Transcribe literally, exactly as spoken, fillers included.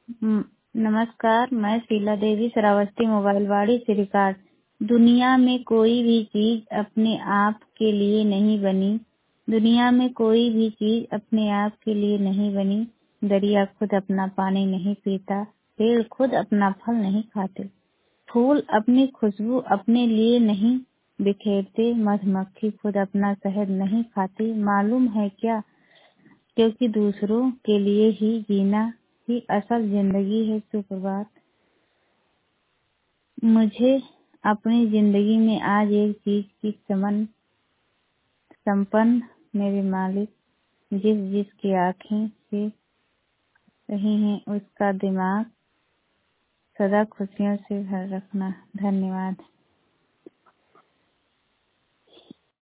हम्म, नमस्कार, मैं शीला देवी श्रावस्ती मोबाइल वाड़ी श्रीकाट। दुनिया में कोई भी चीज अपने आप के लिए नहीं बनी। दुनिया में कोई भी चीज अपने आप के लिए नहीं बनी। दरिया खुद अपना पानी नहीं पीता, पेड़ खुद अपना फल नहीं खाते, फूल अपनी खुशबू अपने लिए नहीं बिखेरते, मधुमक्खी खुद अपना शहद नहीं खाती। मालूम है क्या? क्योंकि दूसरों के लिए ही जीना ही असल जिंदगी है। सुप्रभात। मुझे अपनी जिंदगी में आज एक चीज की समन संपन्न मेरे मालिक, जिस जिसकी आंखें से रही हैं उसका दिमाग सदा खुशियों से भर रखना। धन्यवाद।